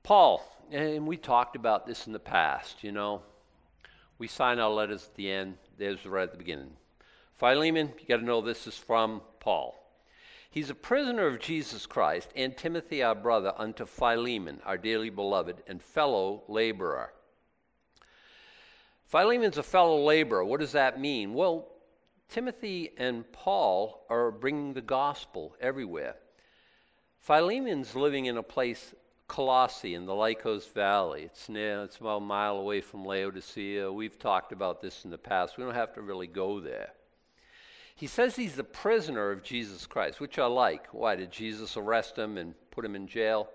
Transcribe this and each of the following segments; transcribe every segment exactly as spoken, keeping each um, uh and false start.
Paul, and we talked about this in the past, you know. We sign our letters at the end. There's right at the beginning. Philemon, you got to know this is from Paul. He's a prisoner of Jesus Christ, and Timothy our brother, unto Philemon, our dearly beloved, and fellow laborer. Philemon's a fellow laborer. What does that mean? Well, Timothy and Paul are bringing the gospel everywhere. Philemon's living in a place, Colossae, in the Lycos Valley. It's near, it's about a mile away from Laodicea. We've talked about this in the past. We don't have to really go there. He says he's the prisoner of Jesus Christ, which I like. Why, did Jesus arrest him and put him in jail?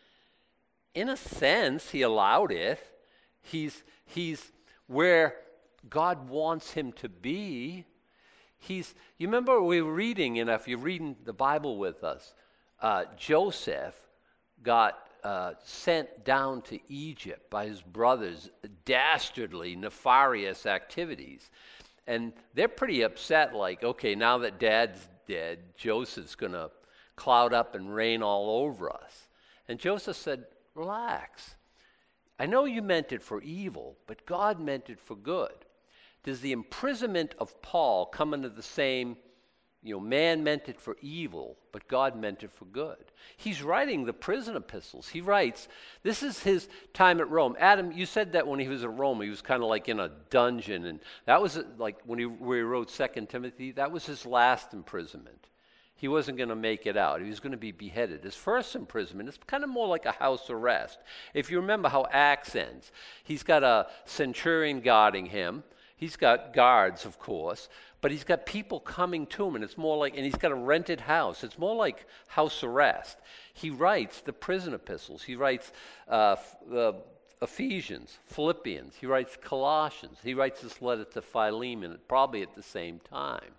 In a sense, he allowed it. He's, he's where God wants him to be. He's, you remember we were reading, and if you're reading the Bible with us, uh, Joseph got uh, sent down to Egypt by his brothers, dastardly, nefarious activities. And they're pretty upset, like, okay, now that Dad's dead, Joseph's going to cloud up and reign all over us. And Joseph said, relax. I know you meant it for evil, but God meant it for good. Does the imprisonment of Paul come into the same, you know, man meant it for evil, but God meant it for good? He's writing the prison epistles. He writes, this is his time at Rome. Adam, you said that when he was at Rome, he was kind of like in a dungeon, and that was like when he, where he wrote Second Timothy, that was his last imprisonment. He wasn't going to make it out. He was going to be beheaded. His first imprisonment is kind of more like a house arrest. If you remember how Acts ends, he's got a centurion guarding him. He's got guards, of course, but he's got people coming to him, and it's more like, and he's got a rented house. It's more like house arrest. He writes the prison epistles. He writes uh, uh, Ephesians, Philippians. He writes Colossians. He writes this letter to Philemon, probably at the same time.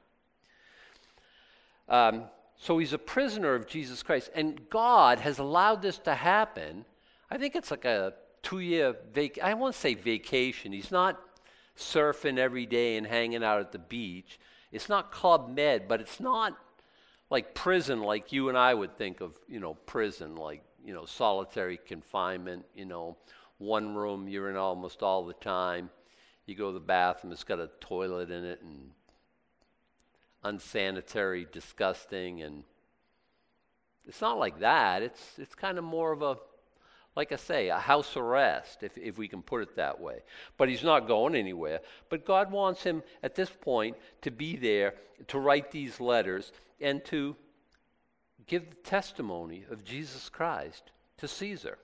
Um, so he's a prisoner of Jesus Christ, and God has allowed this to happen. I think it's like a two-year vac. I won't say vacation. He's not surfing every day and hanging out at the beach. It's not Club Med, but it's not like prison like you and I would think of, you know, prison, like, you know, solitary confinement, you know, one room you're in almost all the time. You go to the bathroom, it's got a toilet in it and unsanitary, disgusting, and it's not like that. It's it's kind of more of a, like I say, a house arrest, if, if we can put it that way. But he's not going anywhere. But God wants him at this point to be there, to write these letters, and to give the testimony of Jesus Christ to Caesar.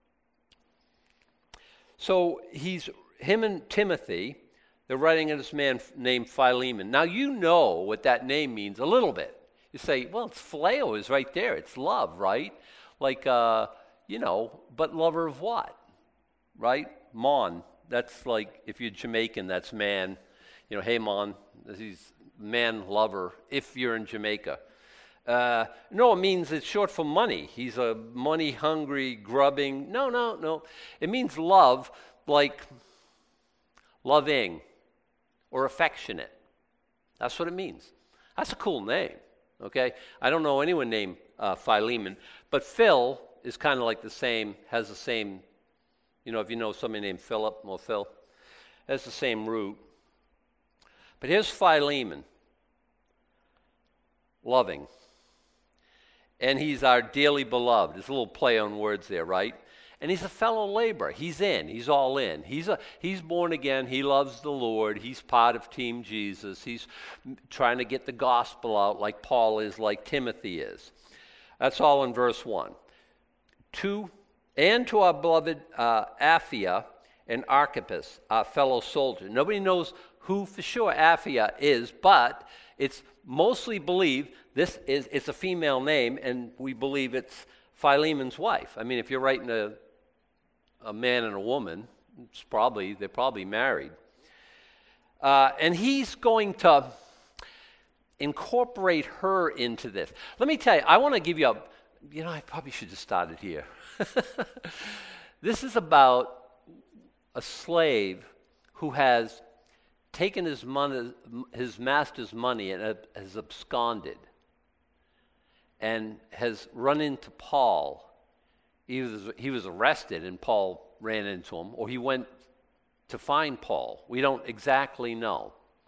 So he's him and Timothy, they're writing to this man named Philemon. Now you know what that name means a little bit. You say, well, it's phileo is right there. It's love, right? Like, uh, you know, but lover of what? Right? Mon. That's like, if you're Jamaican, that's man. You know, hey, Mon. He's man lover if you're in Jamaica. Uh, no, it means it's short for money. He's a money-hungry, grubbing. No, no, no. It means love, like loving or affectionate. That's what it means. That's a cool name, okay? I don't know anyone named uh, Philemon, but Phil is kind of like the same, has the same, you know, if you know somebody named Philip or Phil, has the same root. But here's Philemon, loving. And he's our dearly beloved. There's a little play on words there, right? And he's a fellow laborer. He's in. He's all in. He's a, he's born again. He loves the Lord. He's part of Team Jesus. He's trying to get the gospel out like Paul is, like Timothy is. That's all in verse one. To, and to our beloved uh, Apphia and Archippus, our fellow soldier. Nobody knows who for sure Apphia is, but it's mostly believed this is it's a female name, and we believe it's Philemon's wife. I mean, if you're writing a a man and a woman, it's probably they're probably married. Uh, and he's going to incorporate her into this. Let me tell you, I want to give you a, you know, I probably should have started here. This is about a slave who has taken his money, his master's money and has absconded and has run into Paul He was, he was arrested and Paul ran into him, or he went to find Paul. We don't exactly know.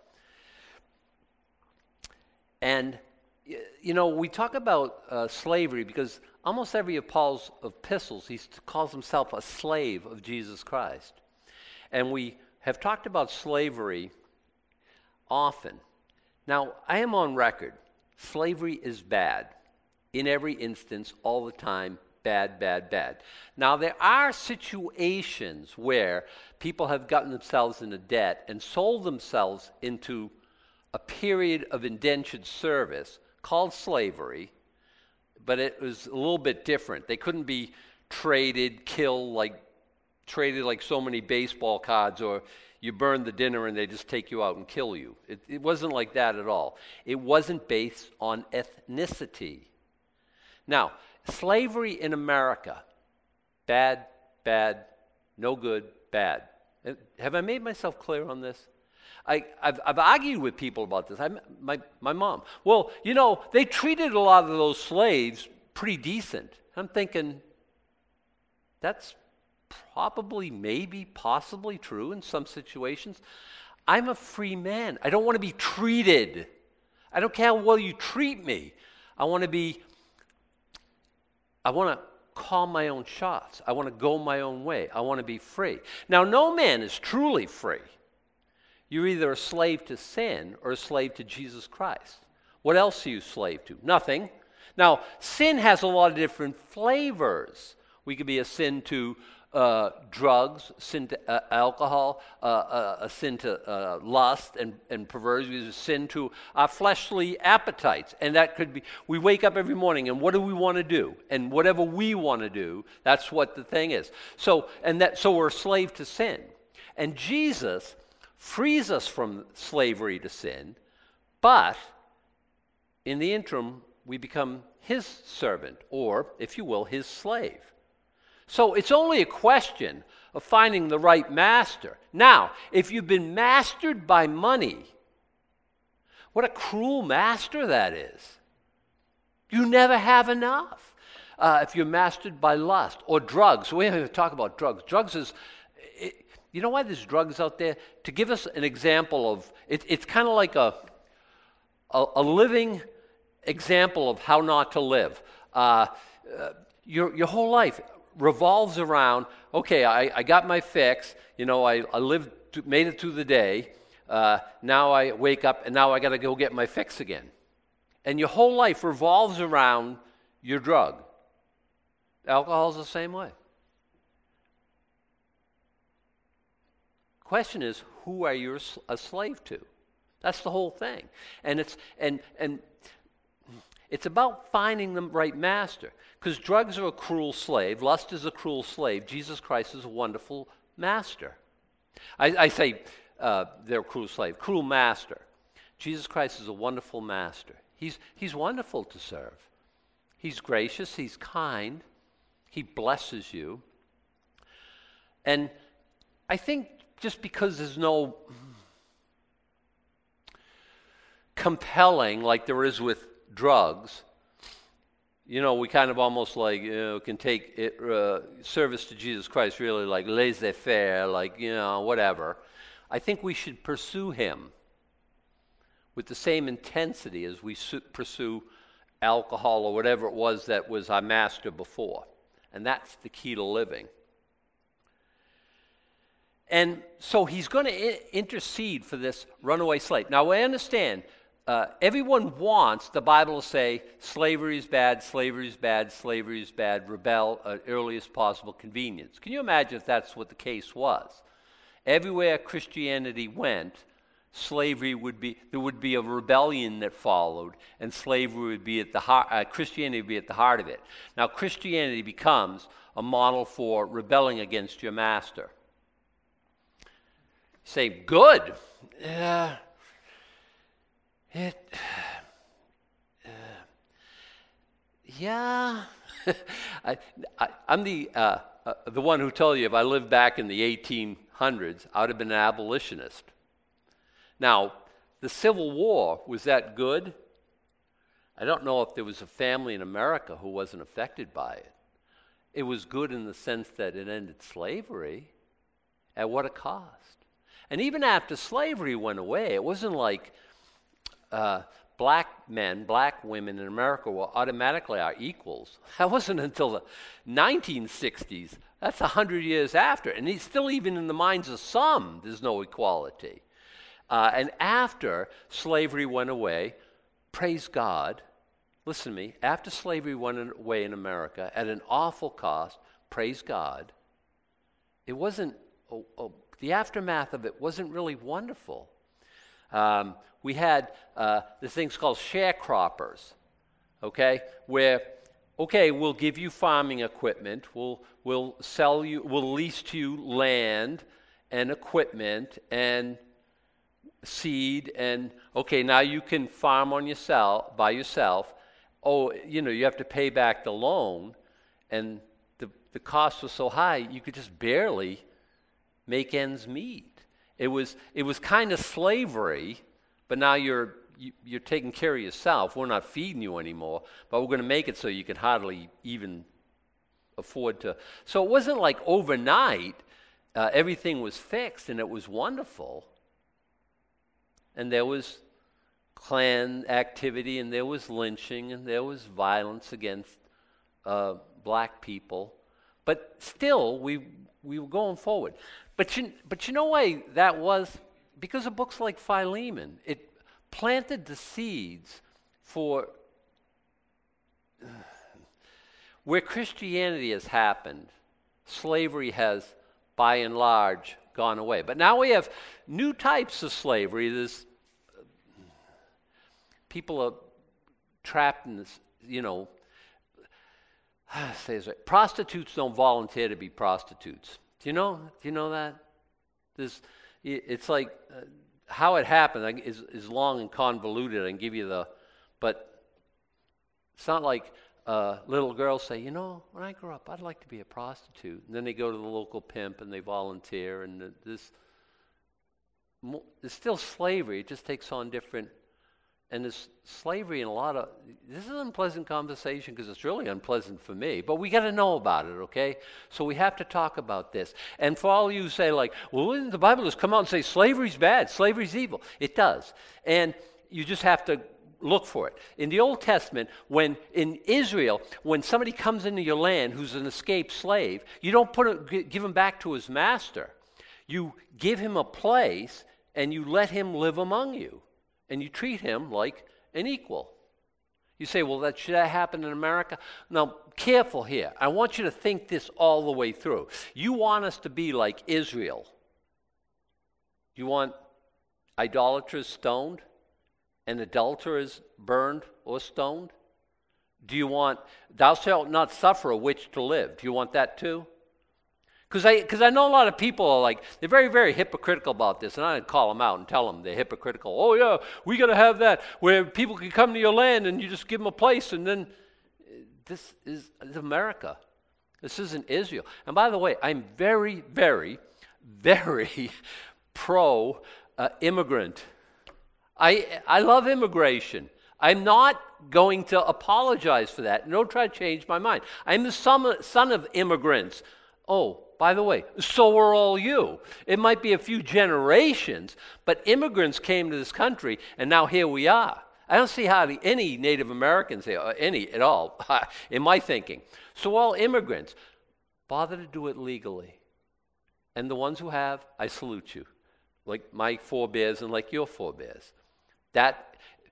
And, you know, we talk about uh, slavery because almost every of Paul's epistles, he calls himself a slave of Jesus Christ. And we have talked about slavery often. Now, I am on record. Slavery is bad. In every instance, all the time, bad, bad, bad. Now, there are situations where people have gotten themselves into debt and sold themselves into a period of indentured service called slavery, but it was a little bit different. They couldn't be traded, killed, like traded like so many baseball cards, or you burn the dinner and they just take you out and kill you. It, it wasn't like that at all. It wasn't based on ethnicity. Now, slavery in America, bad, bad, no good, bad. Have I made myself clear on this? I, I've, I've argued with people about this. I, my, my mom. Well, you know, they treated a lot of those slaves pretty decent. I'm thinking, that's probably, maybe, possibly true in some situations. I'm a free man. I don't want to be treated. I don't care how well you treat me. I want to be, I want to call my own shots. I want to go my own way. I want to be free. Now, no man is truly free. You're either a slave to sin or a slave to Jesus Christ. What else are you slave to? Nothing. Now, sin has a lot of different flavors. We could be a sin to uh, drugs, sin to uh, alcohol, uh, uh, a sin to uh, lust and, and perversion, a sin to our fleshly appetites. And that could be, we wake up every morning and what do we want to do? And whatever we want to do, that's what the thing is. So, and that, so we're a slave to sin. And Jesus frees us from slavery to sin, but in the interim, we become his servant, or, if you will, his slave. So it's only a question of finding the right master. Now, if you've been mastered by money, what a cruel master that is. You never have enough. Uh, if you're mastered by lust or drugs, we have to talk about drugs. Drugs is... It, You know why there's drugs out there? To give us an example of, it, it's kind of like a, a, a living example of how not to live. Uh, uh, your, your whole life revolves around, okay, I, I got my fix, you know, I, I lived, to, made it through the day, uh, now I wake up and now I got to go get my fix again. And your whole life revolves around your drug. Alcohol's the same way. Question is, who are you a slave to? That's the whole thing. And it's and and it's about finding the right master. Because drugs are a cruel slave, lust is a cruel slave, Jesus Christ is a wonderful master. I, I say uh, they're a cruel slave, cruel master. Jesus Christ is a wonderful master. He's he's wonderful to serve. He's gracious, he's kind, he blesses you. And I think just because there's no compelling like there is with drugs, you know, we kind of almost like, you know, can take it, uh, service to Jesus Christ really like laissez-faire, like, you know, whatever. I think we should pursue him with the same intensity as we su- pursue alcohol or whatever it was that was our master before. And that's the key to living. And so he's going to I- intercede for this runaway slave. Now, I understand, uh, everyone wants the Bible to say, slavery is bad, slavery is bad, slavery is bad, rebel at earliest possible convenience. Can you imagine if that's what the case was? Everywhere Christianity went, slavery would be, there would be a rebellion that followed, and slavery would be at the heart, uh, Christianity would be at the heart of it. Now, Christianity becomes a model for rebelling against your master. Say, good. Uh, it, uh, yeah. I, I, I'm the uh, uh, the one who told you if I lived back in the eighteen hundreds, I would have been an abolitionist. Now, the Civil War, was that good? I don't know if there was a family in America who wasn't affected by it. it was good in the sense that it ended slavery. At what a cost. And even after slavery went away, it wasn't like uh, black men, black women in America were automatically our equals. That wasn't until the nineteen sixties. That's a hundred years after. And it's still, even in the minds of some, there's no equality. Uh, and after slavery went away, praise God, listen to me, after slavery went away in America at an awful cost, praise God, it wasn't, oh, oh, the aftermath of it wasn't really wonderful. Um, we had uh, the things called sharecroppers, okay, where, okay, we'll give you farming equipment, we'll, we'll sell you, we'll lease to you land and equipment and seed, and okay, now you can farm on yourself, by yourself. Oh, you know, you have to pay back the loan, and the, the cost was so high, you could just barely make ends meet. It was it was kind of slavery, but now you're you, you're taking care of yourself. We're not feeding you anymore, but we're going to make it so you can hardly even afford to. So it wasn't like overnight uh, everything was fixed and it was wonderful. And there was Klan activity, and there was lynching, and there was violence against uh, black people. But still, we we were going forward. But you, but you know why that was? Because of books like Philemon. It planted the seeds for where Christianity has happened. Slavery has, by and large, gone away. But now we have new types of slavery. There's people are trapped in this, you know, say this right. Prostitutes don't volunteer to be prostitutes. Do you know? Do you know that? There's, it's like uh, how it happened is, is long and convoluted. I can give you the, but it's not like uh, little girls say, you know, when I grow up, I'd like to be a prostitute. And then they go to the local pimp and they volunteer. And this, it's still slavery. It just takes on different. And there's slavery in a lot of, this is an unpleasant conversation because it's really unpleasant for me, but we got to know about it, okay? So we have to talk about this. And for all of you who say like, well, isn't the Bible just come out and say slavery's bad, slavery's evil? It does. And you just have to look for it. In the Old Testament, when in Israel, when somebody comes into your land who's an escaped slave, you don't put a, give him back to his master. You give him a place and you let him live among you. And you treat him like an equal. You say, well, that should that happen in America? Now, careful here. I want you to think this all the way through. You want us to be like Israel. You want idolaters stoned and adulterers burned or stoned? Do you want, thou shalt not suffer a witch to live? Do you want that too? Because I, because I know a lot of people are like, they're very, very hypocritical about this. And I call them out and tell them they're hypocritical. Oh, yeah, we got to have that where people can come to your land and you just give them a place. And then this is, is America. This isn't Israel. And by the way, I'm very, very, very pro-immigrant. Uh, I, I love immigration. I'm not going to apologize for that. Don't try to change my mind. I'm the son, son of immigrants. Oh, by the way, so are all you. It might be a few generations, but immigrants came to this country, and now here we are. I don't see how the, any Native Americans, or any at all, in my thinking. So all immigrants, bother to do it legally. And the ones who have, I salute you, like my forebears and like your forebears. That,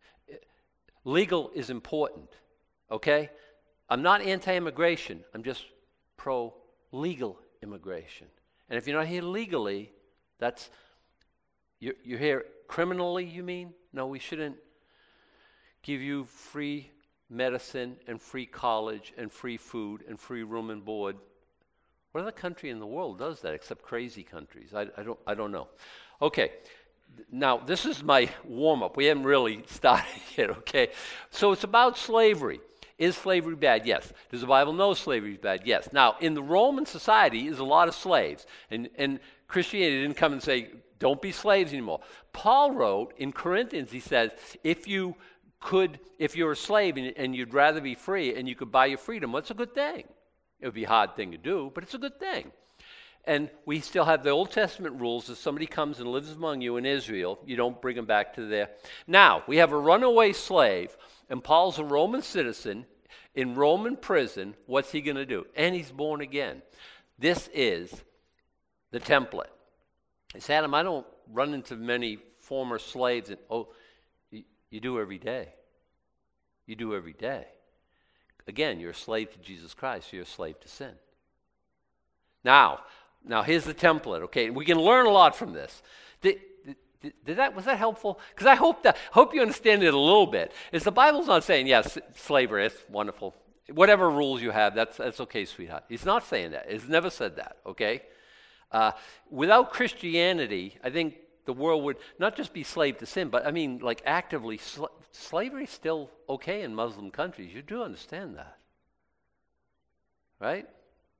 legal is important, okay? I'm not anti-immigration. I'm just pro-legal immigration. And if you're not here legally, that's, you're, you're here criminally, you mean? No, we shouldn't give you free medicine and free college and free food and free room and board. What other country in the world does that except crazy countries? I, I don't I don't know. Okay, now this is my warm-up. We haven't really started yet, okay? So it's about slavery. Is slavery bad? Yes. Does the Bible know slavery is bad? Yes. Now, in the Roman society, there's a lot of slaves. And, and Christianity didn't come and say, don't be slaves anymore. Paul wrote in Corinthians, he says, if you could, if you're a slave and, and you'd rather be free and you could buy your freedom, what's a good thing? It would be a hard thing to do, but it's a good thing. And we still have the Old Testament rules. If somebody comes and lives among you in Israel, you don't bring them back to there. Now, we have a runaway slave, and Paul's a Roman citizen in Roman prison. What's he going to do? And he's born again. This is the template. He said, Adam, I don't run into many former slaves. And oh, you, you do every day. You do every day. Again, you're a slave to Jesus Christ. You're a slave to sin. Now, now here's the template, okay? We can learn a lot from this. Did, did, did that was that helpful? Because I hope that hope you understand it a little bit. Is the Bible's not saying, yes, slavery, it's wonderful. Whatever rules you have, that's that's okay, sweetheart. He's not saying that. He's never said that, okay? Uh, without Christianity, I think the world would not just be slave to sin, but I mean, like actively, sl- slavery is still okay in Muslim countries. You do understand that, right?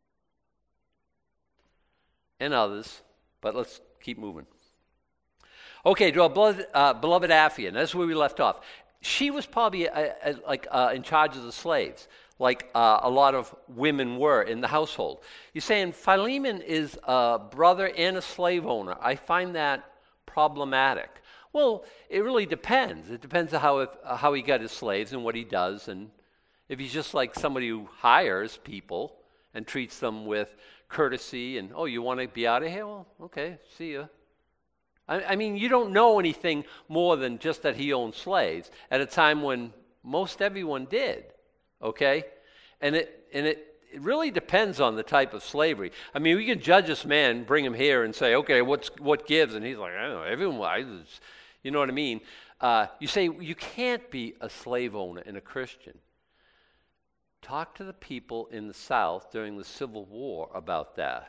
And others, but let's keep moving. Okay, to our beloved, uh, beloved Apphia, and that's where we left off. She was probably uh, uh, like uh, in charge of the slaves, like uh, a lot of women were in the household. You're saying Philemon is a brother and a slave owner. I find that problematic. Well, it really depends. It depends on how, if, uh, how he got his slaves and what he does, and if he's just like somebody who hires people and treats them with courtesy and, oh, you want to be out of here? Well, okay, see ya. I, I mean, you don't know anything more than just that he owned slaves at a time when most everyone did, okay? And it and it, it really depends on the type of slavery. I mean, we can judge this man, bring him here and say, okay, what's what gives? And he's like, I don't know, everyone, I just, you know what I mean? Uh, you say, you can't be a slave owner and a Christian. Talk to the people in the South during the Civil War about that.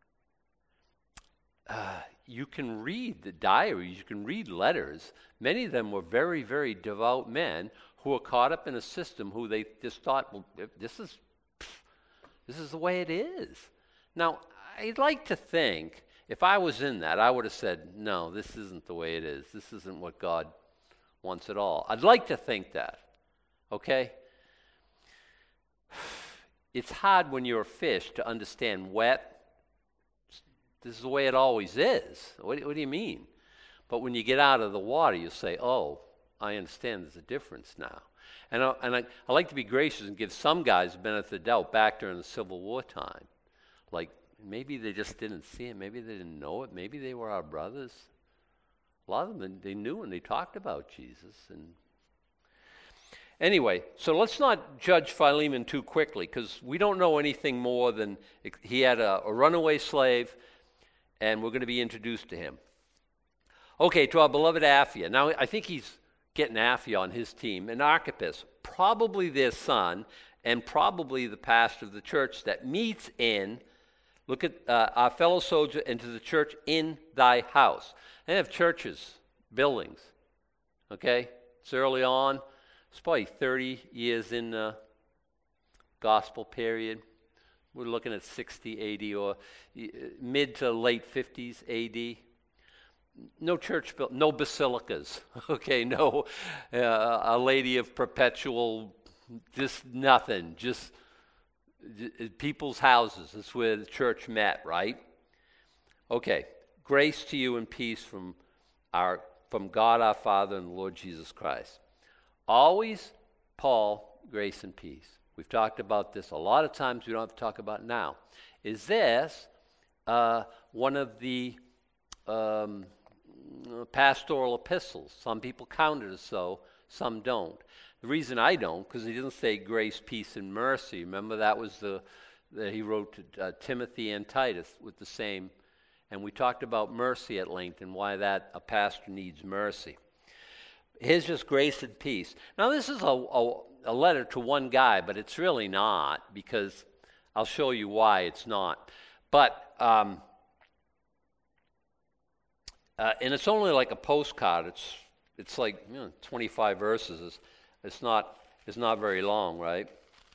Uh, you can read the diaries, you can read letters. Many of them were very, very devout men who were caught up in a system who they just thought, well, this is, this is the way it is. Now, I'd like to think, if I was in that, I would have said, no, this isn't the way it is. This isn't what God wants at all. I'd like to think that, okay? It's hard when you're a fish to understand wet. This is the way it always is. What, what do you mean? But when you get out of the water, you say, oh, I understand there's a difference now. And, I, and I, I like to be gracious and give some guys the benefit of the doubt back during the Civil War time. Like, maybe they just didn't see it. Maybe they didn't know it. Maybe they were our brothers. A lot of them, they knew and they talked about Jesus. And anyway, so let's not judge Philemon too quickly, because we don't know anything more than he had a, a runaway slave, and we're going to be introduced to him. Okay, to our beloved Apphia. Now, I think he's getting Apphia on his team, and Archippus, probably their son, and probably the pastor of the church that meets in, look at uh, our fellow soldier, into the church in thy house. They have churches, buildings, okay? It's early on. It's probably thirty years in the gospel period. We're looking at sixty A D or mid to late fifties A D. No church built, no basilicas, okay? No uh, a Lady of Perpetual, just nothing, just j- people's houses. That's where the church met, right? Okay, grace to you and peace from our from God our Father and the Lord Jesus Christ. Always, Paul, grace and peace. We've talked about this a lot of times. We don't have to talk about it now. Is this uh, one of the um, pastoral epistles? Some people count it as so, some don't. The reason I don't, because he doesn't say grace, peace, and mercy. Remember, that was the that he wrote to uh, Timothy and Titus with the same. And we talked about mercy at length and why that a pastor needs mercy. Here's just grace and peace. Now, this is a, a, a letter to one guy, but it's really not, because I'll show you why it's not. But, um, uh, and it's only like a postcard. It's it's like, you know, twenty-five verses. It's, it's not it's not very long, right?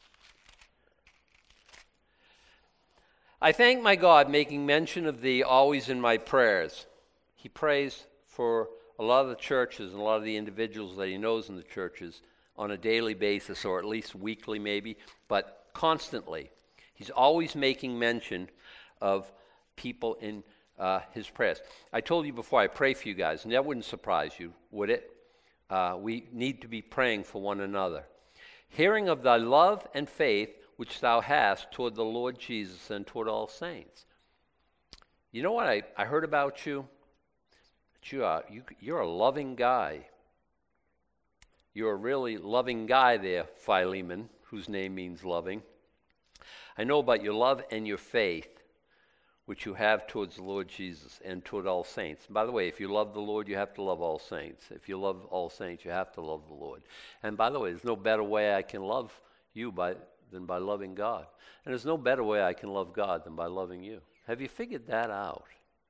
I thank my God, making mention of thee always in my prayers. He prays for a lot of the churches and a lot of the individuals that he knows in the churches on a daily basis, or at least weekly maybe, but constantly. He's always making mention of people in uh, his prayers. I told you before, I pray for you guys, and that wouldn't surprise you, would it? Uh, we need to be praying for one another. Hearing of thy love and faith, which thou hast toward the Lord Jesus and toward all saints. You know what I, I heard about you? That you are, you, you're a loving guy. You're a really loving guy there, Philemon, whose name means loving. I know about your love and your faith, which you have towards the Lord Jesus and toward all saints. And by the way, if you love the Lord, you have to love all saints. If you love all saints, you have to love the Lord. And by the way, there's no better way I can love you by, than by loving God. And there's no better way I can love God than by loving you. Have you figured that out?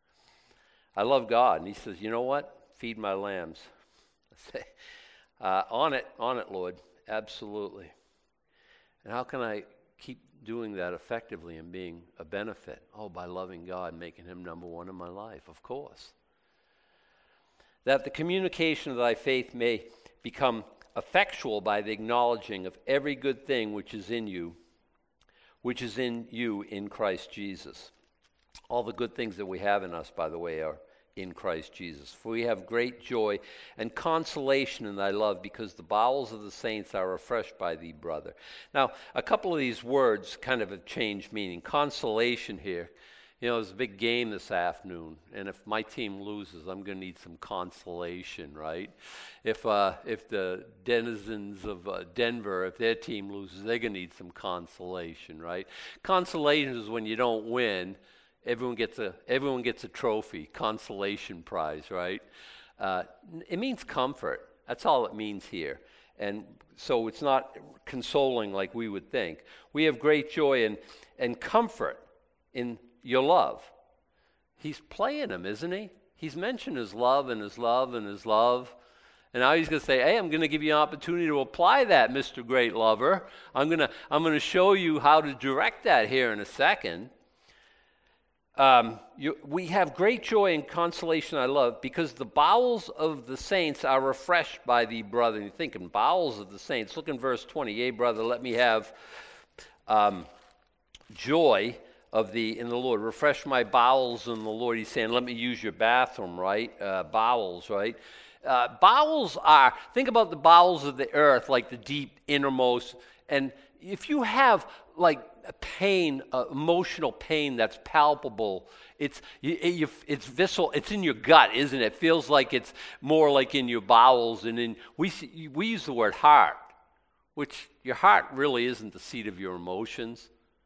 I love God, and he says, you know what? Feed my lambs. I say, uh, on it, on it, Lord, absolutely. And how can I keep doing that effectively and being a benefit? Oh, by loving God, making him number one in my life, of course. That the communication of thy faith may become effectual by the acknowledging of every good thing which is in you, which is in you in Christ Jesus. All the good things that we have in us, by the way, are in Christ Jesus. For we have great joy and consolation in thy love, because the bowels of the saints are refreshed by thee, brother. Now, a couple of these words kind of have changed meaning. Consolation here, you know, there's a big game this afternoon, and if my team loses, I'm going to need some consolation, right? If uh, if the denizens of uh, Denver, if their team loses, they're going to need some consolation, right? Consolation is when you don't win. Everyone gets a everyone gets a trophy, consolation prize, right? Uh, it means comfort. That's all it means here. And so it's not consoling like we would think. We have great joy and, and comfort in your love. He's playing them, isn't he? He's mentioned his love and his love and his love. And now he's going to say, hey, I'm going to give you an opportunity to apply that, Mister Great Lover. I'm going to I'm going to show you how to direct that here in a second. Um, you, we have great joy and consolation, I love, because the bowels of the saints are refreshed by thee, brother. And you're thinking, bowels of the saints. Look in verse twenty. Yea, brother, let me have um, joy of thee in the Lord. Refresh my bowels in the Lord. He's saying, let me use your bathroom, right? Uh, bowels, right? Uh, bowels are, think about the bowels of the earth, like the deep innermost. And if you have, like, pain, uh, emotional pain that's palpable, it's you, you, it's visceral, it's in your gut, isn't it? It feels like it's more like in your bowels, and in we we use the word heart, which your heart really isn't the seat of your emotions.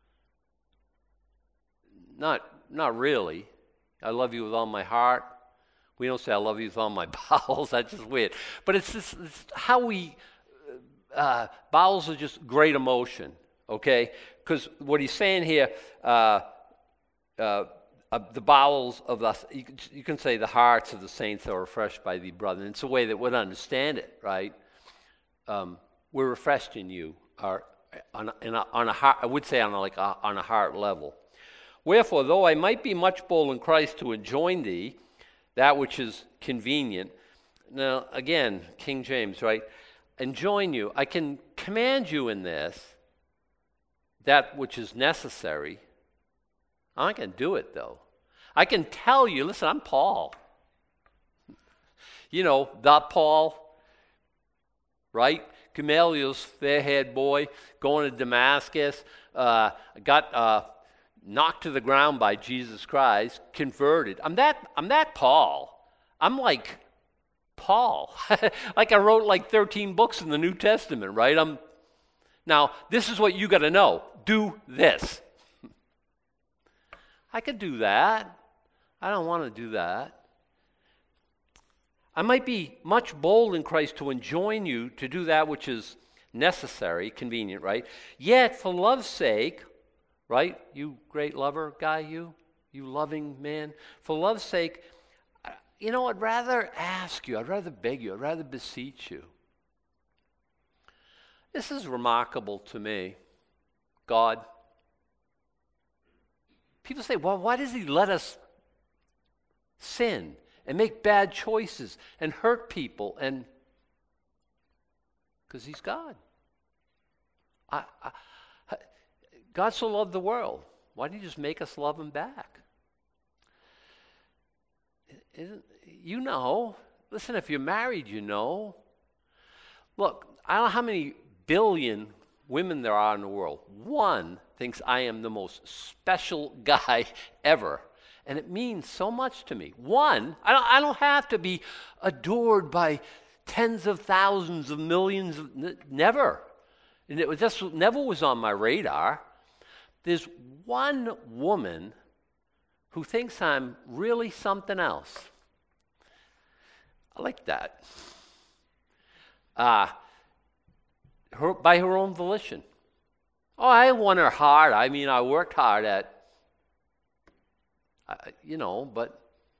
Not not really. I love you with all my heart. We don't say I love you with all my bowels. That's just weird. But it's just it's how we uh, bowels are just great emotion. Okay, because what he's saying here, uh, uh, uh, the bowels of us, you can, you can say the hearts of the saints are refreshed by thee, brother. And it's a way that we'd understand it, right? Um, we're refreshed in you, are on a, in a, on a heart, I would say on a, like a, on a heart level. Wherefore, though I might be much bold in Christ to enjoin thee that which is convenient. Now, again, King James, right? Enjoin you. I can command you in this, that which is necessary. I can do it, though. I can tell you, listen, I'm Paul. You know, the Paul, right? Gamaliel's fair-haired boy going to Damascus, uh, got uh, knocked to the ground by Jesus Christ, converted. I'm that, I'm that Paul. I'm like Paul. Like I wrote like thirteen books in the New Testament, right? I'm Now, this is what you got to know. Do this. I could do that. I don't want to do that. I might be much bold in Christ to enjoin you to do that which is necessary, convenient, right? Yet, for love's sake, right? You great lover guy, you, you loving man. For love's sake, you know, I'd rather ask you, I'd rather beg you, I'd rather beseech you. This is remarkable to me. God. People say, well, why does he let us sin and make bad choices and hurt people? And because he's God. I, I, God so loved the world. Why didn't he just make us love him back? Isn't, you know. Listen, if you're married, you know. Look, I don't know how many billion women there are in the world. One thinks I am the most special guy ever. And it means so much to me. One, I don't, I don't have to be adored by tens of thousands of millions. Of, never. And it was just never was on my radar. There's one woman who thinks I'm really something else. I like that. Uh, her, by her own volition. Oh, I won her heart. I mean, I worked hard at, uh, you know, but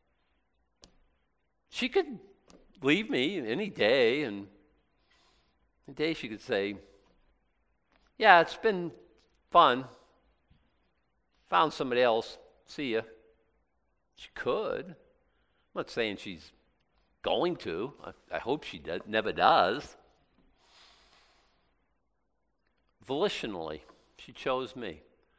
she could leave me any day, and any day she could say, yeah, it's been fun. Found somebody else. See ya. She could. I'm not saying she's going to. I, I hope she does, never does. Volitionally, she chose me.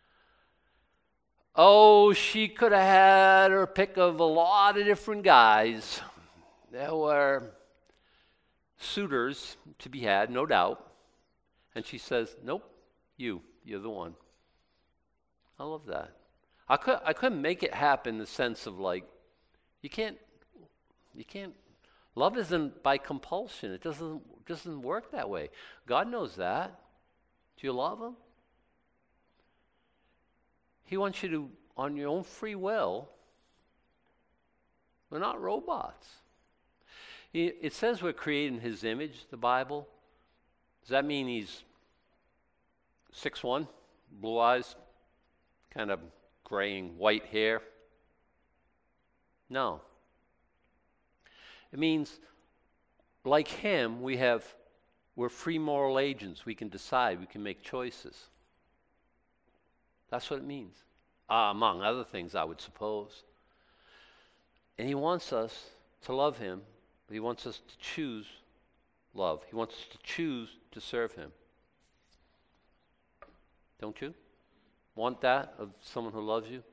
Oh, she could have had her pick of a lot of different guys. There were suitors to be had, no doubt. And she says, nope, you, you're the one. I love that. I could I couldn't make it happen in the sense of like, you can't, you can't, love isn't by compulsion. It doesn't, doesn't work that way. God knows that. Do you love him? He wants you to, on your own free will. We're not robots. He, it says we're created in his image, the Bible. Does that mean he's six one, blue eyes, kind of graying white hair? No. It means, like him, we have, we're free moral agents. We can decide. We can make choices. That's what it means, uh, among other things, I would suppose. And he wants us to love him, but he wants us to choose love. He wants us to choose to serve him. Don't you want that of someone who loves you?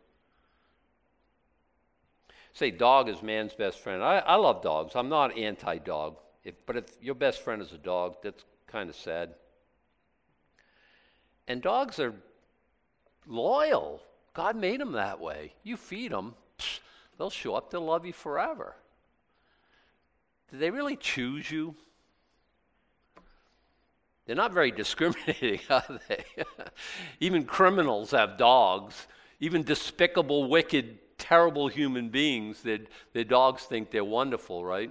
Say, dog is man's best friend. I, I love dogs. I'm not anti-dog. If, but if your best friend is a dog, that's kind of sad. And dogs are loyal. God made them that way. You feed them, psh, they'll show up. They'll love you forever. Do they really choose you? They're not very discriminating, are they? Even criminals have dogs. Even despicable, wicked, terrible human beings, their, their dogs think they're wonderful, right?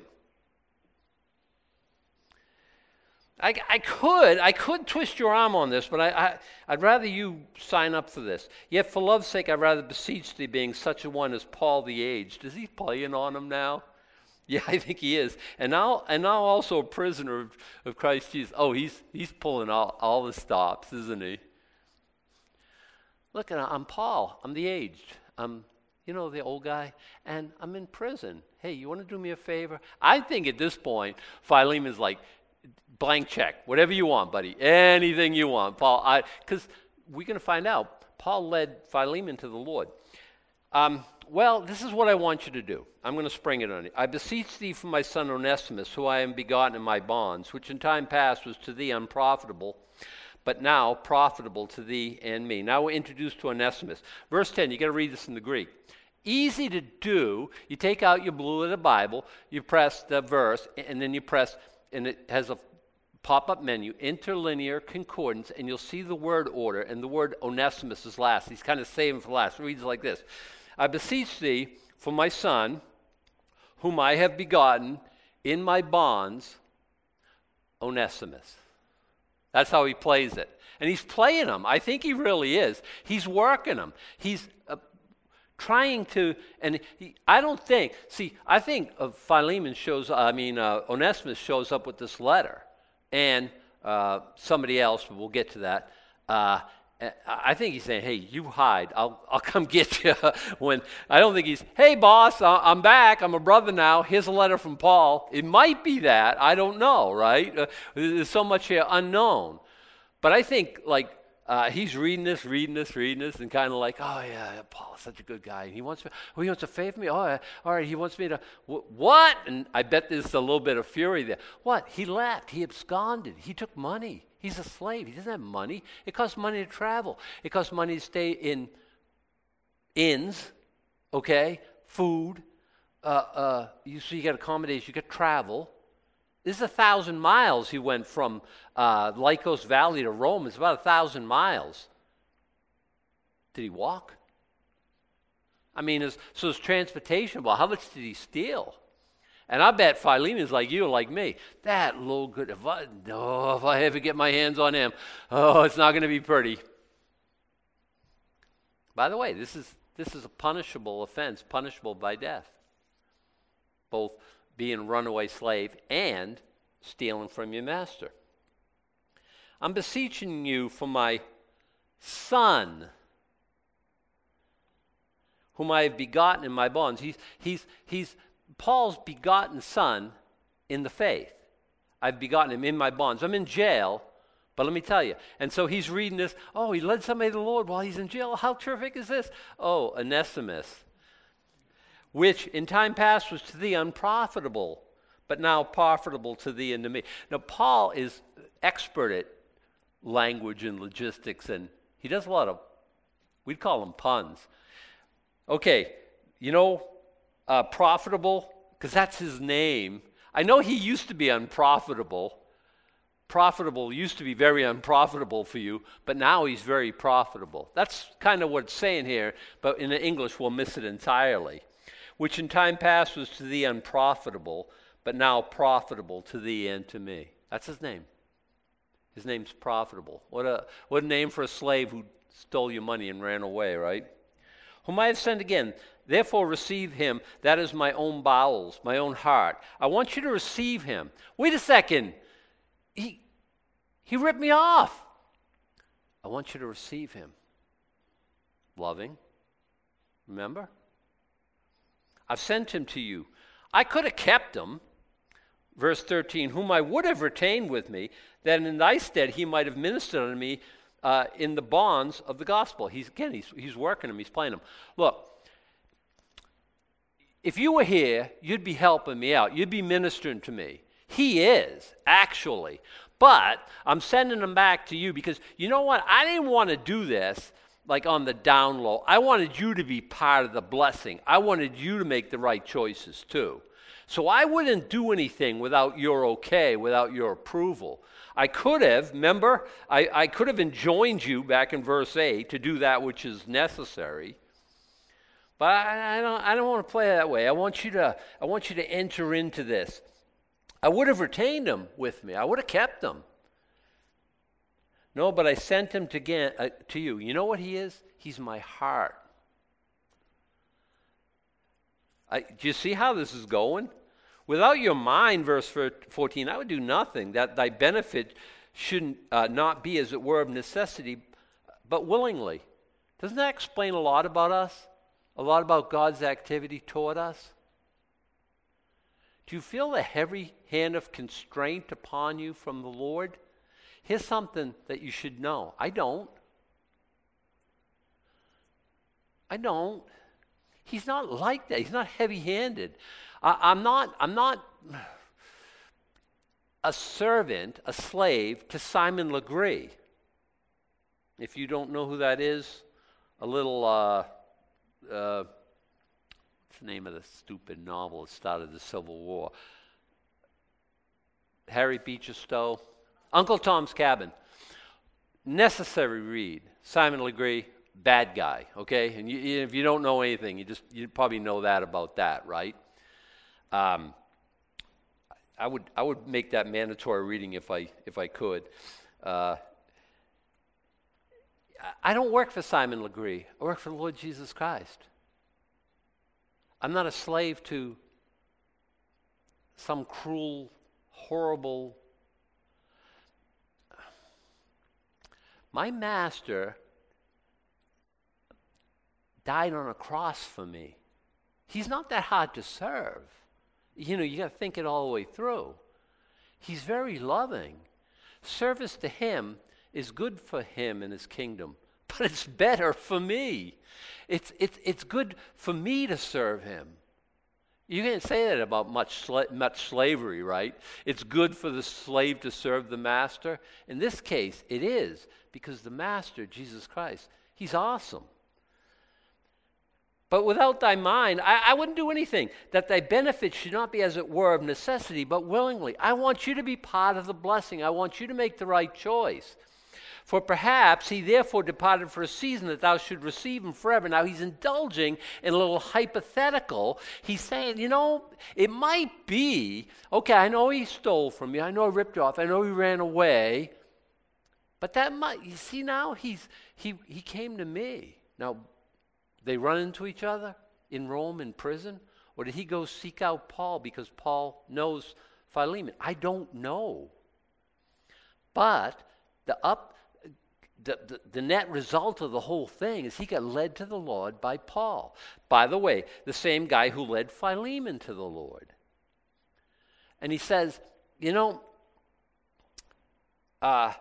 I, I could, I could twist your arm on this, but I, I, I'd rather you sign up for this. Yet for love's sake, I'd rather beseech thee, being such a one as Paul the aged. Is he playing on him now? Yeah, I think he is. And now, and now also a prisoner of, of Christ Jesus. Oh, he's he's pulling all, all the stops, isn't he? Look, I'm Paul. I'm the aged. I'm, you know, the old guy. And I'm in prison. Hey, you want to do me a favor? I think at this point, Philemon's like, blank check, whatever you want, buddy, anything you want, Paul. I because we're going to find out. Paul led Philemon to the Lord. Um, well, this is what I want you to do. I'm going to spring it on you. I beseech thee for my son Onesimus, who I am begotten in my bonds, which in time past was to thee unprofitable, but now profitable to thee and me. Now we're introduced to Onesimus. Verse ten, you got to read this in the Greek. Easy to do. You take out your blue of the Bible, you press the verse, and then you press, and it has a pop-up menu, interlinear concordance, and you'll see the word order, and the word Onesimus is last. He's kind of saving for last. It reads like this. I beseech thee for my son, whom I have begotten in my bonds, Onesimus. That's how he plays it. And he's playing them. I think he really is. He's working them. He's uh, trying to, and he, I don't think, see, I think uh, Philemon shows, I mean, uh, Onesimus shows up with this letter. And uh, somebody else, but we'll get to that. Uh, I think he's saying, hey, you hide. I'll I'll come get you. When I don't think he's, hey, boss, I'm back. I'm a brother now. Here's a letter from Paul. It might be that. I don't know, right? Uh, there's so much here unknown. But I think, like, uh, he's reading this, reading this, reading this, and kind of like, oh yeah, Paul is such a good guy. And he wants me, oh, he wants to favor me? Oh, yeah. All right, he wants me to, wh- what? And I bet there's a little bit of fury there. What? He left. He absconded. He took money. He's a slave. He doesn't have money. It costs money to travel. It costs money to stay in inns, okay, food. Uh, uh, you, so you got accommodation, you got travel. This is a thousand miles he went from uh, Lycos Valley to Rome. It's about a thousand miles. Did he walk? I mean, his, so his transportation, well, how much did he steal? And I bet Philemon's like you and like me. That little good, if I, oh, if I ever get my hands on him, oh, it's not going to be pretty. By the way, this is this is a punishable offense, punishable by death. Both being a runaway slave and stealing from your master. I'm beseeching you for my son, whom I have begotten in my bonds. He's, he's, he's Paul's begotten son in the faith. I've begotten him in my bonds. I'm in jail, but let me tell you. And so he's reading this. Oh, he led somebody to the Lord while he's in jail. How terrific is this? Oh, Onesimus, which in time past was to thee unprofitable, but now profitable to thee and to me. Now, Paul is expert at language and logistics, and he does a lot of, we'd call them puns. Okay, you know, uh, profitable, because that's his name. I know he used to be unprofitable. Profitable used to be very unprofitable for you, but now he's very profitable. That's kind of what it's saying here, but in the English we'll miss it entirely. Which in time past was to thee unprofitable, but now profitable to thee and to me. That's his name. His name's profitable. What a what a name for a slave who stole your money and ran away, right? Whom I have sent again, therefore receive him. That is my own bowels, my own heart. I want you to receive him. Wait a second. He, he ripped me off. I want you to receive him. Loving. Remember? I've sent him to you. I could have kept him. Verse thirteen, whom I would have retained with me, that in thy stead he might have ministered unto me uh, in the bonds of the gospel. He's again, he's, he's working them, he's playing them. Look, if you were here, you'd be helping me out. You'd be ministering to me. He is, actually. But I'm sending him back to you because, you know what? I didn't want to do this like on the down low. I wanted you to be part of the blessing. I wanted you to make the right choices too. So I wouldn't do anything without your okay, without your approval. I could have, remember, I, I could have enjoined you back in verse eight to do that which is necessary. But I, I don't I don't want to play that way. I want you to I want you to enter into this. I would have retained him with me. I would have kept him. No, but I sent him to, get, uh, to you. You know what he is? He's my heart. I, do you see how this is going? Without your mind, verse fourteen, I would do nothing. That thy benefit shouldn't uh, not be, as it were, of necessity, but willingly. Doesn't that explain a lot about us? A lot about God's activity toward us? Do you feel the heavy hand of constraint upon you from the Lord? Here's something that you should know. I don't. I don't. He's not like that. He's not heavy-handed. I, I'm not, I'm not a servant, a slave to Simon Legree. If you don't know who that is, a little, uh, uh, what's the name of the stupid novel that started the Civil War? Harry Beecher Stowe. Uncle Tom's Cabin. Necessary read. Simon Legree, bad guy, okay? And you, if you don't know anything, you just you probably know that about that, right? Um, I would I would make that mandatory reading if I if I could. Uh, I don't work for Simon Legree. I work for the Lord Jesus Christ. I'm not a slave to some cruel, horrible. My master died on a cross for me. He's not that hard to serve. You know, you got to think it all the way through. He's very loving. Service to him is good for him and his kingdom, but it's better for me. It's, it's, it's good for me to serve him. You can't say that about much, sla- much slavery, right? It's good for the slave to serve the master. In this case, it is, because the master, Jesus Christ, he's awesome. But without thy mind, I, I wouldn't do anything, that thy benefit should not be as it were of necessity, but willingly. I want you to be part of the blessing. I want you to make the right choice. For perhaps he therefore departed for a season that thou should receive him forever. Now he's indulging in a little hypothetical. He's saying, you know, it might be, okay, I know he stole from you. I know he ripped you off. I know he ran away. But that might, you see now, he's he he came to me. Now, they run into each other in Rome in prison? Or did he go seek out Paul because Paul knows Philemon? I don't know. But the up The, the, the net result of the whole thing is he got led to the Lord by Paul. By the way, the same guy who led Philemon to the Lord. And he says, you know, uh,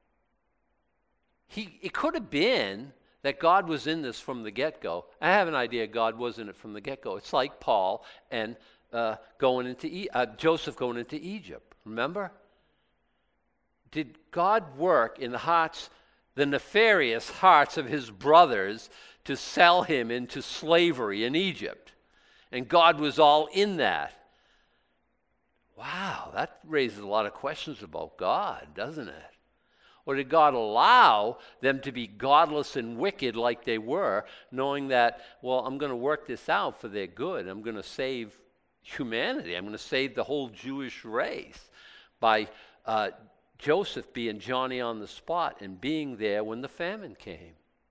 he it could have been that God was in this from the get-go. I have an idea God was in it from the get-go. It's like Paul and uh, going into e- uh, Joseph going into Egypt. Remember? Did God work in the hearts the nefarious hearts of his brothers to sell him into slavery in Egypt? And God was all in that. Wow, that raises a lot of questions about God, doesn't it? Or did God allow them to be godless and wicked like they were, knowing that, well, I'm going to work this out for their good. I'm going to save humanity. I'm going to save the whole Jewish race by uh, Joseph being Johnny on the spot and being there when the famine came.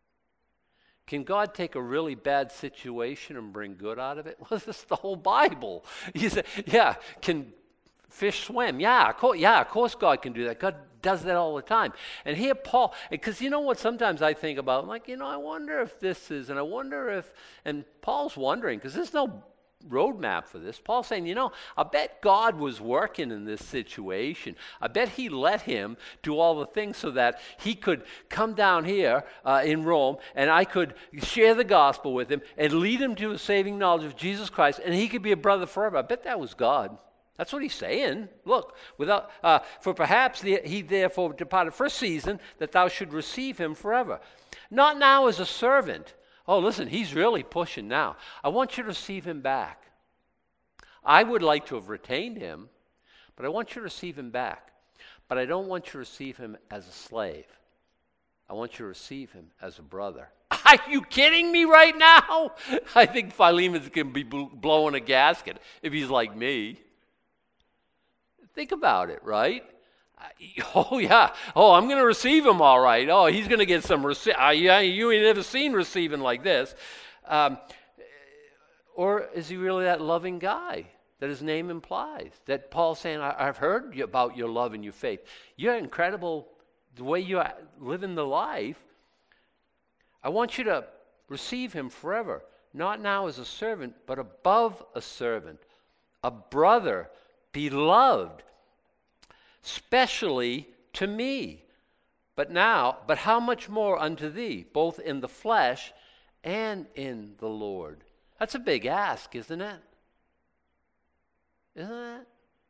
Can God take a really bad situation and bring good out of it? Well, this is the whole Bible. You say, yeah, can fish swim? Yeah, of course, yeah, of course God can do that. God does that all the time. And here Paul, because you know what sometimes I think about? I'm like, you know, I wonder if this is, and I wonder if, and Paul's wondering, because there's no roadmap for this. Paul's saying, you know, I bet God was working in this situation. I bet he let him do all the things so that he could come down here uh, in Rome and I could share the gospel with him and lead him to a saving knowledge of Jesus Christ, and he could be a brother forever. I bet that was God. That's what he's saying. Look, without uh, for perhaps the, he therefore departed for a season that thou should receive him forever. Not now as a servant. Oh, listen, he's really pushing now. I want you to receive him back. I would like to have retained him, but I want you to receive him back. But I don't want you to receive him as a slave. I want you to receive him as a brother. Are you kidding me right now? I think Philemon's going to be blowing a gasket if he's like me. Think about it, right? Oh, yeah. Oh, I'm going to receive him all right. Oh, he's going to get some rece- uh, yeah, you ain't never seen receiving like this. Um, or is he really that loving guy that his name implies? That Paul's saying, I- I've heard you about your love and your faith. You're incredible the way you're living the life. I want you to receive him forever, not now as a servant, but above a servant, a brother, beloved, specially to me. But now, but how much more unto thee, both in the flesh and in the Lord? That's a big ask, isn't it? Isn't it?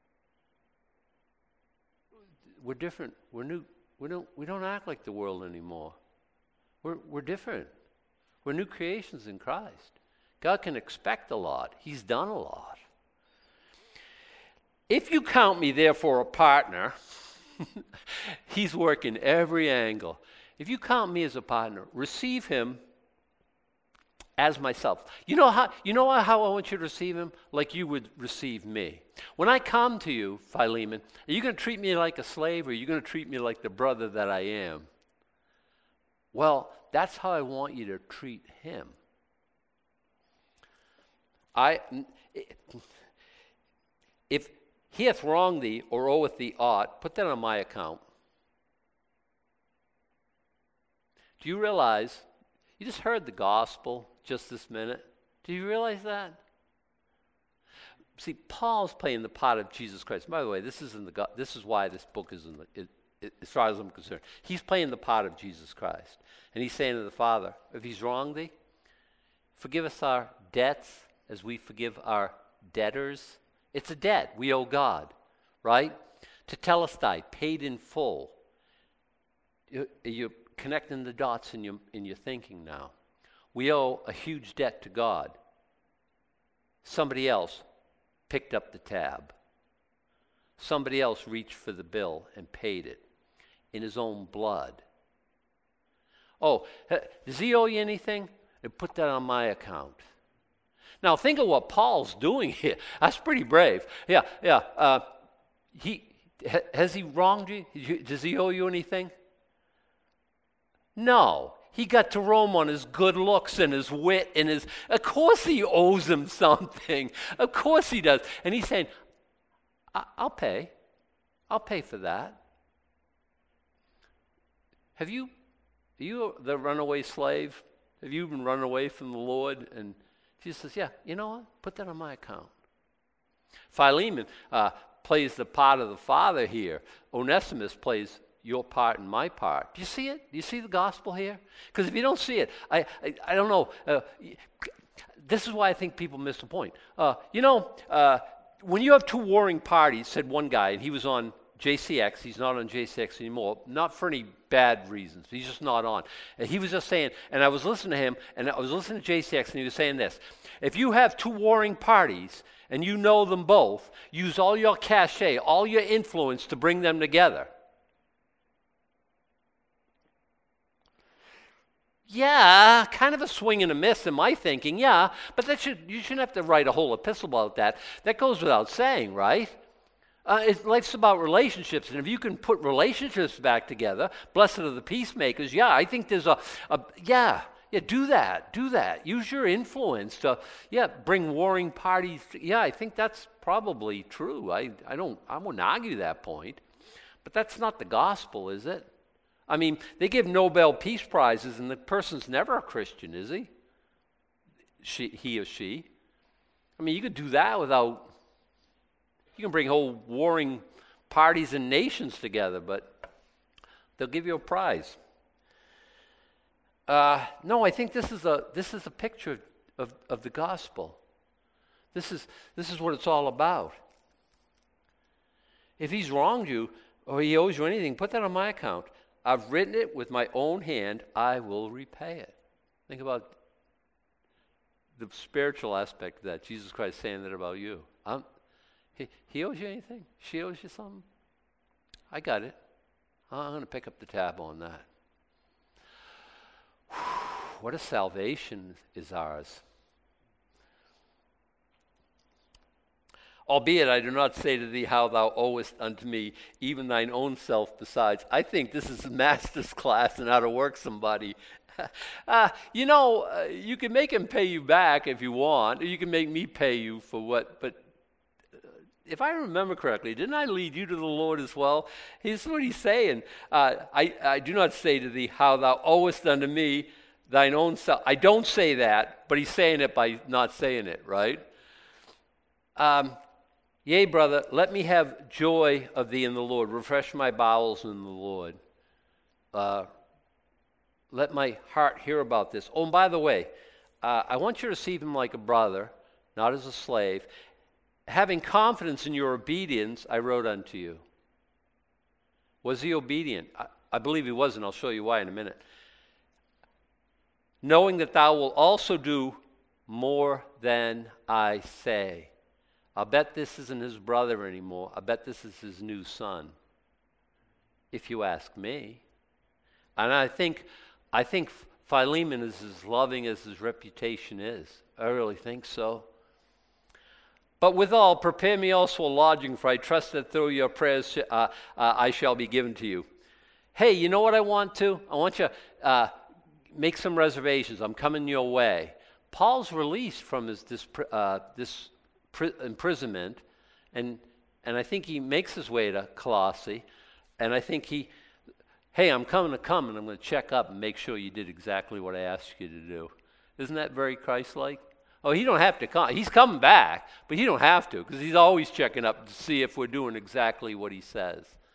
We're different. We're new. We don't, we don't act like the world anymore. We're, we're different. We're new creations in Christ. God can expect a lot. He's done a lot. If you count me, therefore, a partner, he's working every angle. If you count me as a partner, receive him as myself. You know how you know how I want you to receive him? Like you would receive me. When I come to you, Philemon, are you going to treat me like a slave, or are you going to treat me like the brother that I am? Well, that's how I want you to treat him. I, if he hath wronged thee or oweth thee aught, put that on my account. Do you realize, you just heard the gospel just this minute. Do you realize that? See, Paul's playing the part of Jesus Christ. By the way, this is in the this is why this book is in the, it, as far as I'm concerned. He's playing the part of Jesus Christ. And he's saying to the Father, if he's wronged thee, forgive us our debts as we forgive our debtors. It's a debt we owe God, right? Tetelestai, paid in full. You- You're connecting the dots in your, in your thinking now. We owe a huge debt to God. Somebody else picked up the tab. Somebody else reached for the bill and paid it in his own blood. Oh, does he owe you anything? And put that on my account. Now think of what Paul's doing here. That's pretty brave. Yeah, yeah. Uh, he ha, has he wronged you? Does he owe you anything? No. He got to Rome on his good looks and his wit and his... Of course he owes him something. Of course he does. And he's saying, I- I'll pay. I'll pay for that. Have you... Are you the runaway slave? Have you been run away from the Lord? And Jesus says, yeah, you know what? Put that on my account. Philemon uh, plays the part of the father here. Onesimus plays your part and my part. Do you see it? Do you see the gospel here? Because if you don't see it, I I, I don't know. Uh, this is why I think people miss the point. Uh, you know, uh, when you have two warring parties, said one guy, and he was on J C X. He's not on J C X anymore, not for any bad reasons. He's just not on. And he was just saying, and I was listening to him, and I was listening to J C X, and he was saying this. If you have two warring parties, and you know them both, use all your cachet, all your influence to bring them together. Yeah, kind of a swing and a miss in my thinking, yeah, but that should you shouldn't have to write a whole epistle about that. That goes without saying, right? Uh, it's, life's about relationships, and if you can put relationships back together, blessed are the peacemakers, yeah, I think there's a, a yeah, yeah, do that, do that. Use your influence to, yeah, bring warring parties, to, yeah, I think that's probably true. I, I don't, I wouldn't argue that point, but that's not the gospel, is it? I mean, they give Nobel Peace Prizes, and the person's never a Christian, is he? She, he or she. I mean, you could do that without, you can bring whole warring parties and nations together, but they'll give you a prize. Uh, no, I think this is a this is a picture of, of the gospel. This is this is what it's all about. If he's wronged you or he owes you anything, put that on my account. I've written it with my own hand. I will repay it. Think about the spiritual aspect of that. Jesus Christ saying that about you. I'm, he, he owes you anything? She owes you something? I got it. I'm going to pick up the tab on that. What a salvation is ours. Albeit I do not say to thee how thou owest unto me, even thine own self besides. I think this is a master's class in how to work somebody. uh, you know, uh, you can make him pay you back if you want, or you can make me pay you for what, but uh, if I remember correctly, didn't I lead you to the Lord as well? Here's what he's saying. Uh, I, I do not say to thee how thou owest unto me thine own self. I don't say that, but he's saying it by not saying it, right? Um, Yea, brother, let me have joy of thee in the Lord. Refresh my bowels in the Lord. Uh, let my heart hear about this. Oh, and by the way, uh, I want you to receive him like a brother, not as a slave. Having confidence in your obedience, I wrote unto you. Was he obedient? I, I believe he was, and I'll show you why in a minute. Knowing that thou wilt also do more than I say. I'll bet this isn't his brother anymore. I bet this is his new son, if you ask me. And I think I think Philemon is as loving as his reputation is. I really think so. But withal, prepare me also a lodging, for I trust that through your prayers uh, uh, I shall be given to you. Hey, you know what I want to? I want you to uh, make some reservations. I'm coming your way. Paul's released from his this uh, this. imprisonment, and and I think he makes his way to Colossae, and I think he, hey, I'm coming to come, and I'm going to check up and make sure you did exactly what I asked you to do. Isn't that very Christ-like? Oh, he don't have to come. He's coming back, but he don't have to, because he's always checking up to see if we're doing exactly what he says.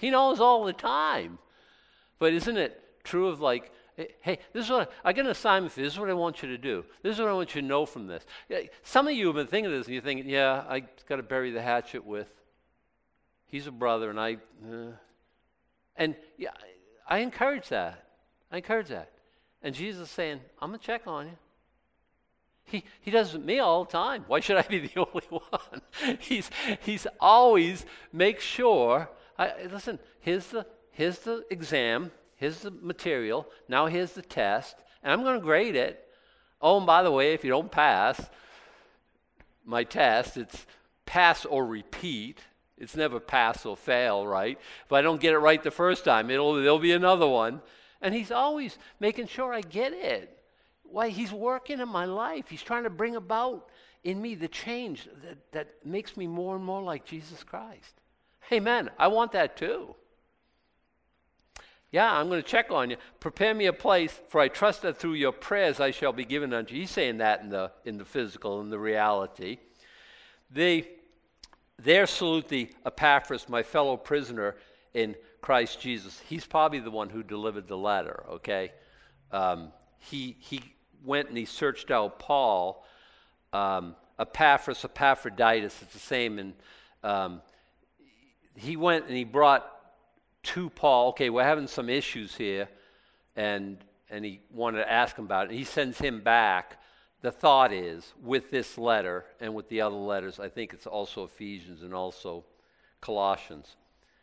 He knows all the time. But isn't it true of like, hey, this is what I, I got an assignment for you. This is what I want you to do. This is what I want you to know from this. Some of you have been thinking of this and you're thinking, yeah, I got to bury the hatchet with. He's a brother and I, uh. and yeah, I encourage that. I encourage that. And Jesus is saying, I'm going to check on you. He he does it with me all the time. Why should I be the only one? he's he's always make sure. I, listen, here's the here's the exam. Here's the material. Now here's the test, and I'm going to grade it. Oh, and by the way, if you don't pass my test, it's pass or repeat. It's never pass or fail, right? If I don't get it right the first time, it'll there'll be another one. And he's always making sure I get it. Why, he's working in my life. He's trying to bring about in me the change that, that makes me more and more like Jesus Christ. Amen. I want that too. Yeah, I'm going to check on you. Prepare me a place, for I trust that through your prayers I shall be given unto you. He's saying that in the in the physical, in the reality. They there salute thee, Epaphras, my fellow prisoner in Christ Jesus. He's probably the one who delivered the letter, okay? Um, he he went and he searched out Paul. Um, Epaphras, Epaphroditus, it's the same. And um, he went and he brought to Paul, okay, we're having some issues here, and and he wanted to ask him about it. He sends him back. The thought is, with this letter and with the other letters, I think it's also Ephesians and also Colossians.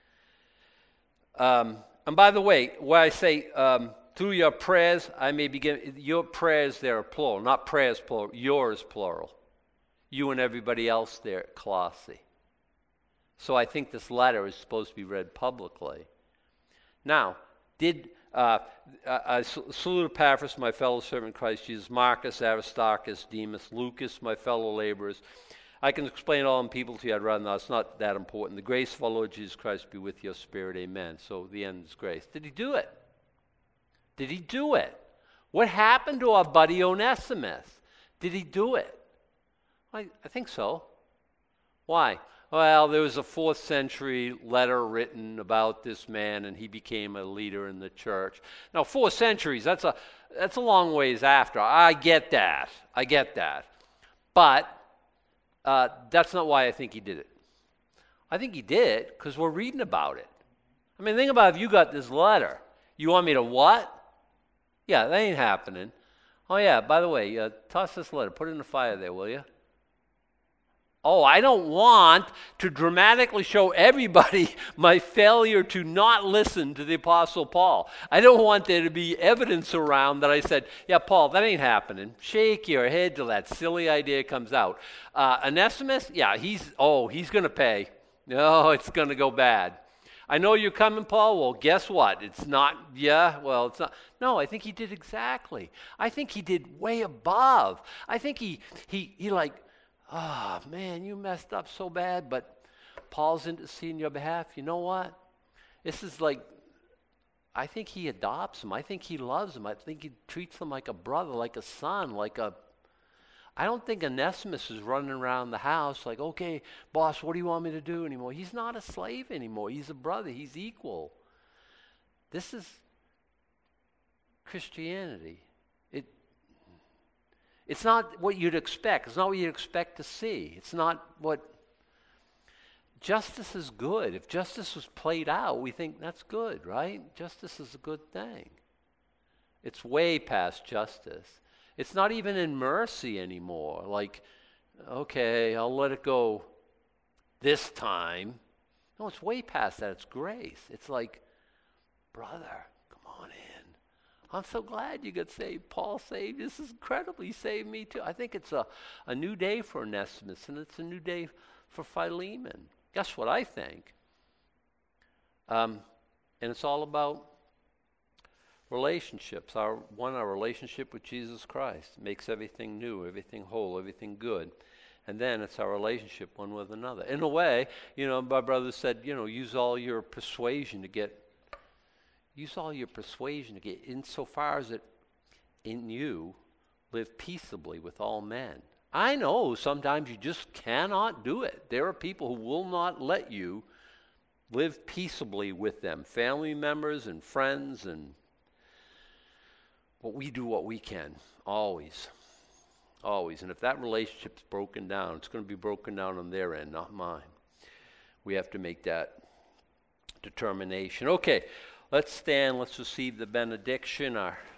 Um, and by the way, when I say um, through your prayers, I may begin, your prayers there are plural, not prayers plural, yours plural. You and everybody else there at Colossae. So I think this letter is supposed to be read publicly. Now, did uh, I, I salute Epaphras, my fellow servant in Christ Jesus, Marcus, Aristarchus, Demas, Lucas, my fellow laborers. I can explain all them people to you. I'd rather not. It's not that important. The grace of our Lord Jesus Christ be with your spirit. Amen. So the end is grace. Did he do it? Did he do it? What happened to our buddy Onesimus? Did he do it? I, I think so. Why? Well, there was a fourth century letter written about this man, and he became a leader in the church. Now, four centuries, that's a, that's a long ways after. I get that. I get that. But uh, that's not why I think he did it. I think he did it because we're reading about it. I mean, think about if you got this letter. You want me to what? Yeah, that ain't happening. Oh, yeah, by the way, uh, toss this letter. Put it in the fire there, will you? Oh, I don't want to dramatically show everybody my failure to not listen to the Apostle Paul. I don't want there to be evidence around that I said, yeah, Paul, that ain't happening. Shake your head till that silly idea comes out. Uh, Onesimus, yeah, he's, oh, he's going to pay. No, it's going to go bad. I know you're coming, Paul. Well, guess what? It's not, yeah, well, it's not. No, I think he did exactly. I think he did way above. I think he, he, he like, oh, man, you messed up so bad, but Paul's interceding on your behalf. You know what? This is like, I think he adopts him. I think he loves him. I think he treats him like a brother, like a son, like a, I don't think Onesimus is running around the house like, okay, boss, what do you want me to do anymore? He's not a slave anymore. He's a brother. He's equal. This is Christianity. It, it's not what you'd expect. It's not what you'd expect to see. It's not what, justice is good. If justice was played out, we think that's good, right? Justice is a good thing. It's way past justice. It's not even in mercy anymore. Like, okay, I'll let it go this time. No, it's way past that. It's grace. It's like, brother, come on in. I'm so glad you got saved. Paul saved. This is incredible. He saved me too. I think it's a, a new day for Onesimus, and it's a new day for Philemon. Guess what I think? Um, and it's all about relationships. Our one, our relationship with Jesus Christ makes everything new, everything whole, everything good. And then it's our relationship one with another. In a way, you know, my brother said, you know, use all your persuasion to get, use all your persuasion to get, insofar as it in you, live peaceably with all men. I know sometimes you just cannot do it. There are people who will not let you live peaceably with them, family members and friends, and but we do what we can, always, always. And if that relationship's broken down, it's going to be broken down on their end, not mine. We have to make that determination. Okay, let's stand. Let's receive the benediction. Our